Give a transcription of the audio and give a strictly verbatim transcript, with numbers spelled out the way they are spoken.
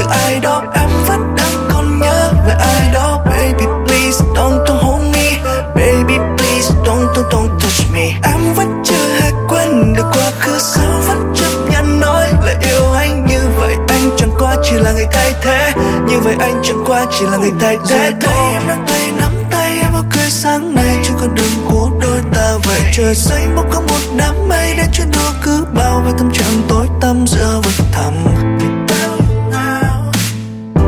ai đó, em vẫn đang còn nhớ về ai đó. Baby please don't don't hold me, baby please don't don't don't touch me. Em vẫn chưa hề quên được quá khứ, sao vẫn chấp nhận nói là yêu anh. Như vậy anh chẳng qua chỉ là người thay thế, như vậy anh chẳng qua chỉ là người thay thế. Rồi đây em đang tay nắm tay em vào cười sáng nay, trên con đường của đôi ta vậy. Trời xanh bỗng có một đám mây đến chuyến đua cứ bao vây tâm trạng tối tăm giữa vực thẳm.